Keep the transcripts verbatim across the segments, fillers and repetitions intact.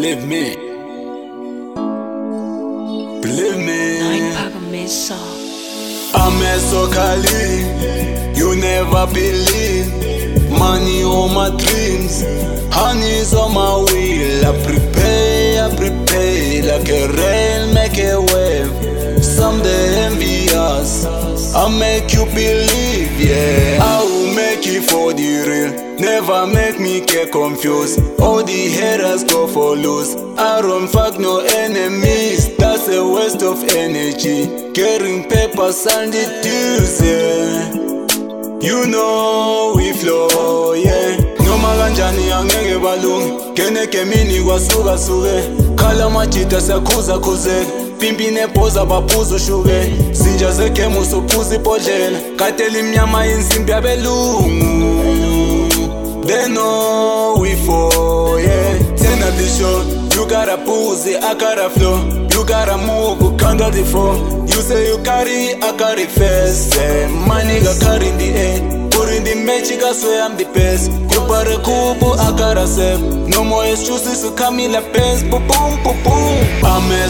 believe me. Believe me. I'm a Sokali, you never believe. Money on my dreams, honey's on my wheel. I prepare, I prepare like a rain, make a wave. Someday envy us, I'll make you believe, yeah. I will make it for the real, never make me get confused. All the haters go for loose, I don't fuck no enemies. That's a waste of energy, getting papers and the dues, yeah. You know we flow, yeah. Noma kanjani angeke balunge, keneke mini kwasuka suke. Khala majita sakhuza khuzeka, pimpi nephoza baphuza ushuke. Sinja zegame usuphuza ibhodlela, katela imnyama insimbi yabelungu. They know we fall, yeah. Tena the show, you gotta pussy, I gotta flow. You gotta move, counter the four. You say you carry, I carry first, yeah. My nigga carry the air, put in the magic, I swear I'm the best. You pare kubu, I gotta save. No more excuses to come in like best. Boom, boom, boom, boom. I'm a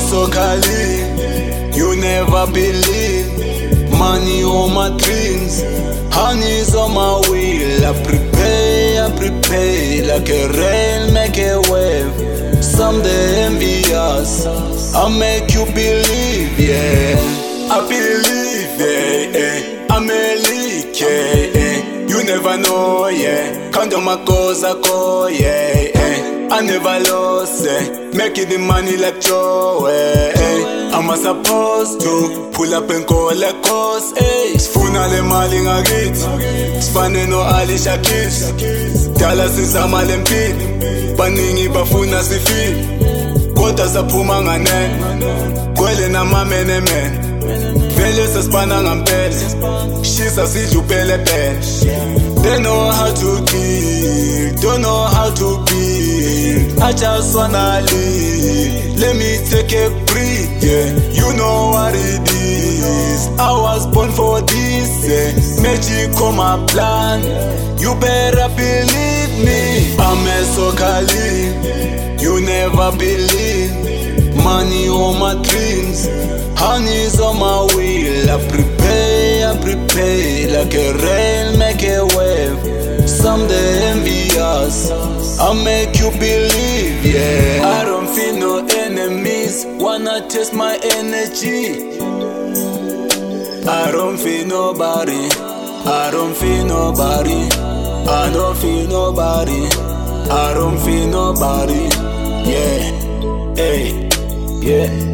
Sokali, you never believe. Money on my dreams, honey's on my wheel. I prepare, I prepare like a rain, make a wave. Someday envy us, I'll make you believe, yeah. I believe, yeah, yeah. I'm a leak, yeah, yeah. You never know, yeah. Count on my cause, I call, yeah, yeah. I never lost, yeah. Making the money like Joe, yeah, yeah. I'm a supposed to pull up and call a cost, eh. Sfuna le mali ngakithi, sifane no Alisha Keys. Dala sizama le mpilo, baningi bafuna sifile. Kodwa saphuma nganene, kwele namamene mene. Vele sesibana ngampela, shisa sidla upelepele. They know how to kill, don't know how to build. I just wanna live, let me take a breath, yeah. You know what it is, I was born for this, yeah. Magic on my plan, you better believe me. I'm a Sokali, you never believe. Money on my dreams, honey's on my wheel. I prepare, I prepare like a rain, make a wave. Someday envy us, I'll make you believe, yeah. I don't feel no enemies, wanna test my energy. I don't feel nobody, I don't feel nobody, I don't feel nobody, I don't feel nobody, yeah, hey, yeah.